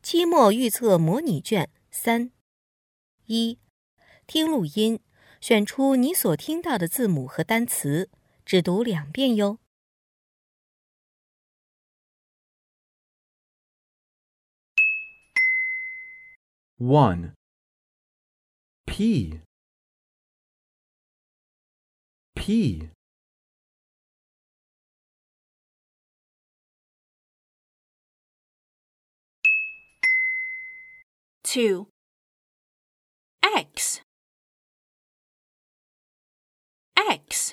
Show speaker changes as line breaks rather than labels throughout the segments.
期末预测模拟卷3。1. 听录音，选出你所听到的字母和单词，只读2遍哟。
1. P. P.
2. X. X.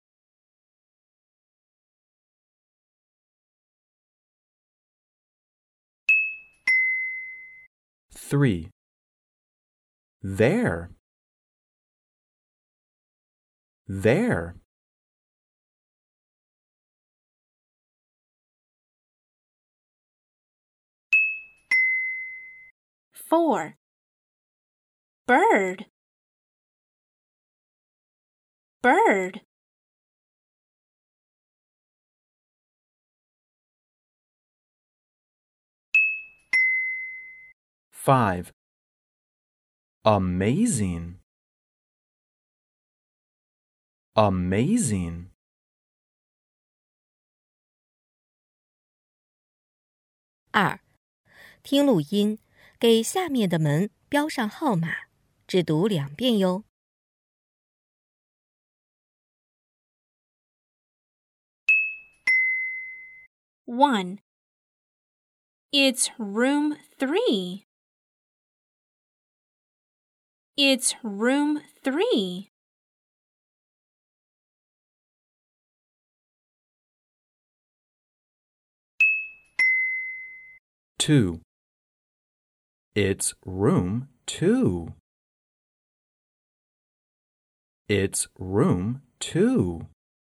3. There. There.
4. Bird. Bird.
5. Amazing. Amazing.
2. 听录音，给下面的门标上号码，只读2遍哟。
1. It's room 3. It's room 3.
2. It's room 2. It's room 2.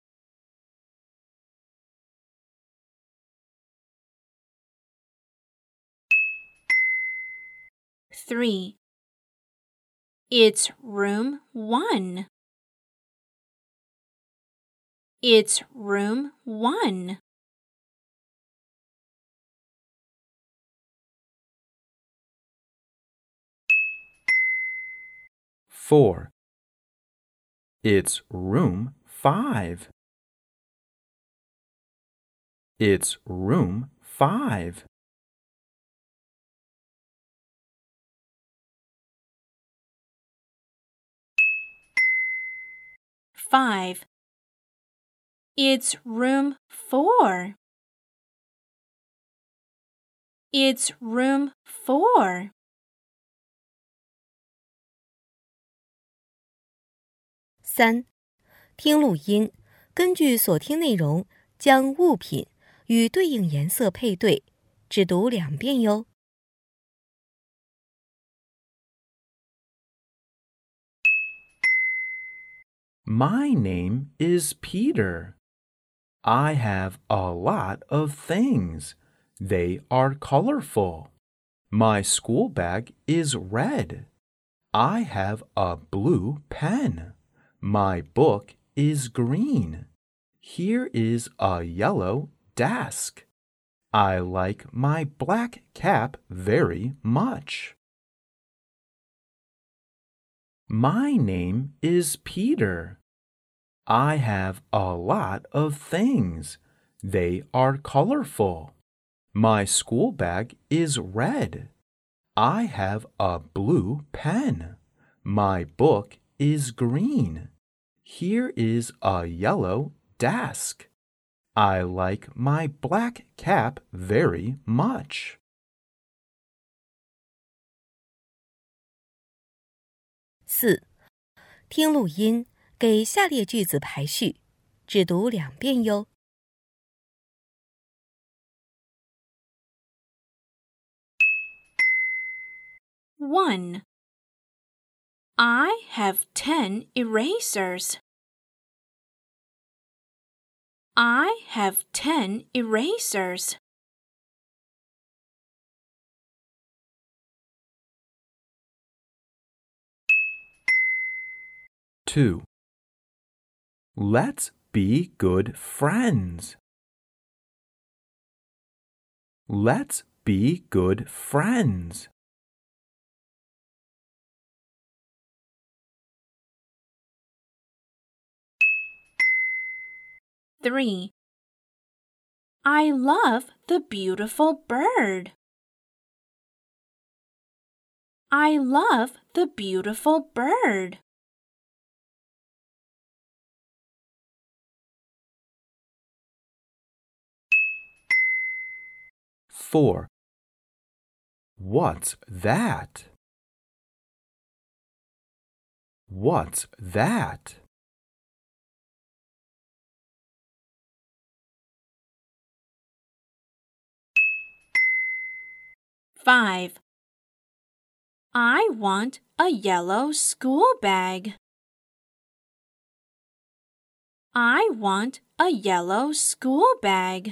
3. It's room 1. It's room 1.
4. It's room 5. It's room 5.
5. It's room 4. It's room 4.
3. 听录音，根据所听内容，将物品与对应颜色配对，只读2遍哟。
My name is Peter. I have a lot of things. They are colorful. My school bag is red. I have a blue pen. My book is green. Here is a yellow desk. I like my black cap very much. My name is Peter. I have a lot of things. They are colorful. My school bag is red. I have a blue pen. My book is green. Here is a yellow desk. I like my black cap very much.
4. 听录音，给下列句子排序，只读2遍哟。
1. I have 10 erasers. I have 10 erasers.
2. Let's be good friends. Let's Be good friends.
3. I love the beautiful bird. I love the beautiful bird.
4. What's that? What's that?
5. I want a yellow school bag. I want a yellow school bag.